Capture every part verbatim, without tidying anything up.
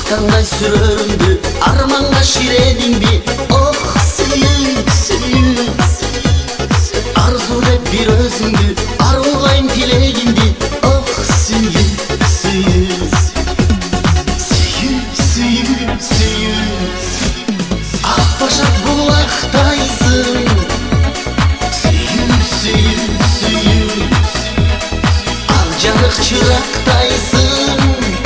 Аттандай сүрөрүңдү, арманга ширениңди. Ох, сүйүк, сүйүк, арзу деп бир өзүңдү, арулгайм тилегимди. Ох, сүйүк, сүйүк, сүйүк, сүйүк, сүйүк, ак башак булактайсың. Сүйүк, сүйүк, сүйүк, ак жарык чырактайсың.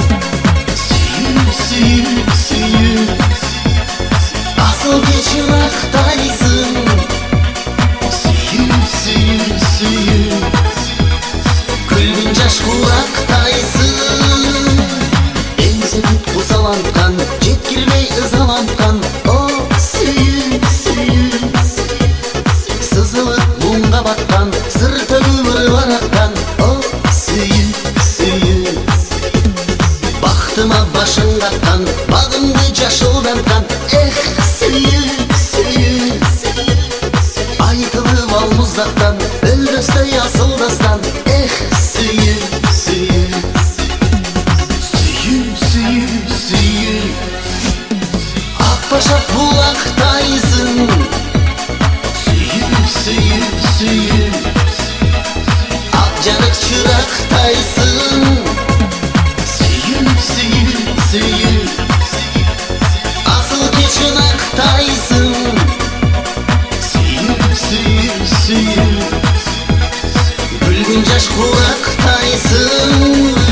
Сүйүк, сүйүк, асыл чырактайсың. Сүйүк, сүйүк, сүйүк, күлгүн жаш курактайсың. Эңсеңип кусаланткан, жеткирбей ызаланткан. О, сүйүк, сүйүк, сызылып муңга баткан, сыр төгүп ырлар аккан. О, сүйүк, сүйүк, бактыма башың каккан, багымды жашылданткан. Эх, сүйүк, сүйүк, айтылып ал муздактан, өлдөсдөй асылдастан. Эх, сүйүк, сүйүк, сүйүк, сүйүк, сүйүк, ак башак булактайсың. Сүйүк, сүйүк, сүйүк, ак жарык чырактайсың. Сүйүк, сүйүк, сүйүк, асыл чынактайсың. Сүйүк, сүйүк, сүйүк, күлгүн жаш курактайсың.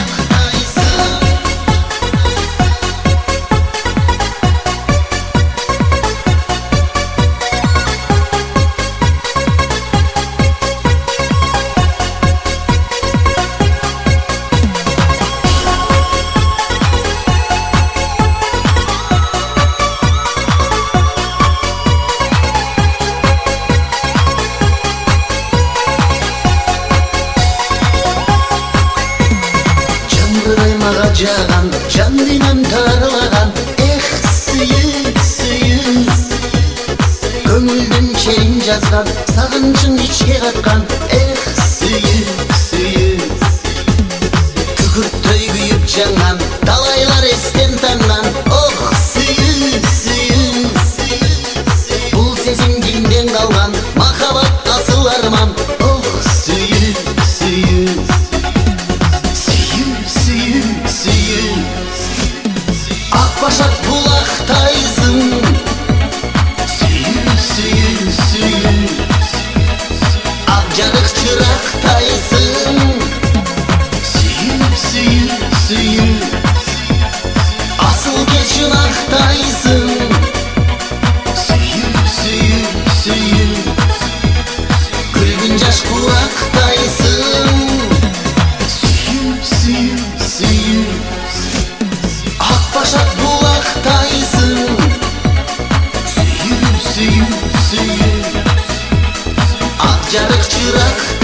Мага жаган, жан дүйнөм тарылаган. Эх, сүйүк, сүйүк, көңүлдүн чейин жазган, сагынчың ичке каткан. Эх, сүйүк, сүйүк, күкүрттөй күйүп жанган, талайлар эстен танган. Ох, сүйүк, сүйүк, бул сезим кимден калган, махабат асыл арман. Ох, сүйүк, сүйүк, ак башак булактайсың. Сүйүк, сүйүк, сүйүк, ак жарык чырактайсың. Сүйүк, сүйүк, сүйүк, асыл чынактайсың. Сүйүк, сүйүк, сүйүк, күлгүн жаш курактайсың. Сүйүк, сүйүк, сүйүк, ак башак булактайсың. Сүйүк, сүйүк, сүйүк, ак жарык чырак